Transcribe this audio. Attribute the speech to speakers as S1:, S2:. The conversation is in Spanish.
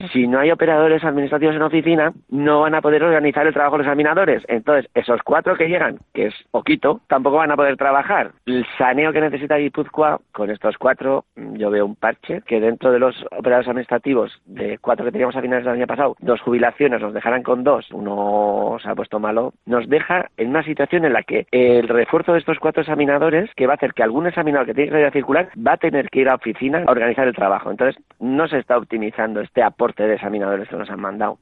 S1: Si no hay operadores administrativos en oficina, no van a poder organizar el trabajo de los examinadores. Entonces, esos 4 que llegan, que es poquito, tampoco van a poder trabajar. El saneo que necesita Guipúzcoa, con estos 4, yo veo un parche, que dentro de los operadores administrativos, de 4 que teníamos a finales del año pasado, 2 jubilaciones, nos dejarán con 2, uno se ha puesto malo, nos deja en una situación en la que el refuerzo de estos 4 examinadores, que va a hacer que algún examinador que tiene que ir a circular, va a tener que ir a oficina a organizar el trabajo. Entonces, no se está optimizando este aporte de examinadores que nos han mandado.